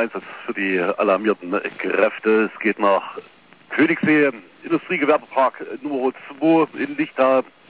Einsatz für die alarmierten Kräfte. Es geht nach Königssee, Industriegewerbepark Nummer 2 in Lichtertal.